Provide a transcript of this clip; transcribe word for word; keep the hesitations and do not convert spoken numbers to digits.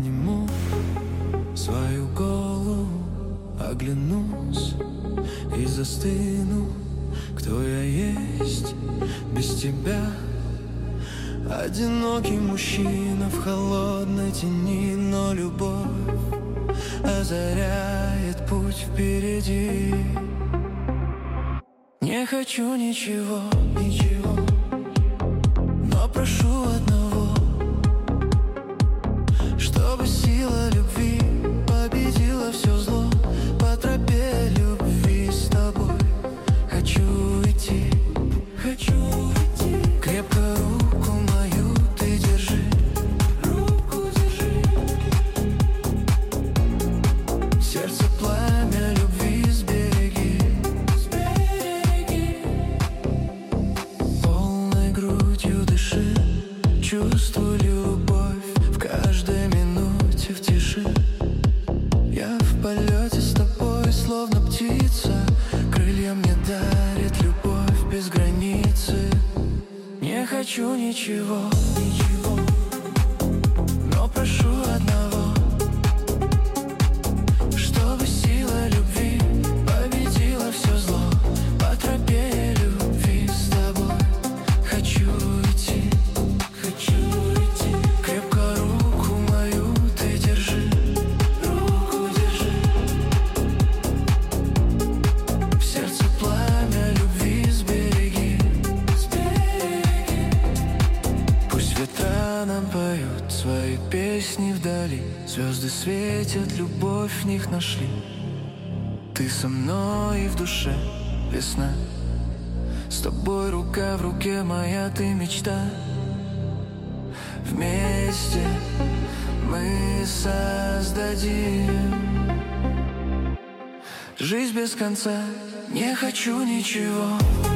Подниму свою голову, оглянусь и застыну. Кто я есть без тебя? Одинокий мужчина в холодной тени, но любовь озаряет путь впереди. Не хочу ничего, ничего, но прошу одного, чтобы сила любви победила все зло. По тропе любви с тобой хочу идти, хочу идти. Крепко руку мою ты держи, руку держи. Сердце пламя любви сбереги, сбереги. Полной грудью дыши, чувствуй любовь в каждой минуте в тиши. Я в полете с тобой, словно птица, крылья мне дарит любовь без границы. Не хочу ничего, ничего, но прошу одного, чтобы сила любви победила все зло. По тропе любви с тобой хочу идти, хочу идти. Крепко руку мою ты держи, руку держи. В сердце пламя любви сбереги, сбереги. Пусть ветра нам поют свои песни вдали, звезды светят, любовь в них нашли. Ты со мной и в душе весна, с тобой рука в руке моя ты мечта. Вместе мы создадим жизнь без конца. Не хочу ничего,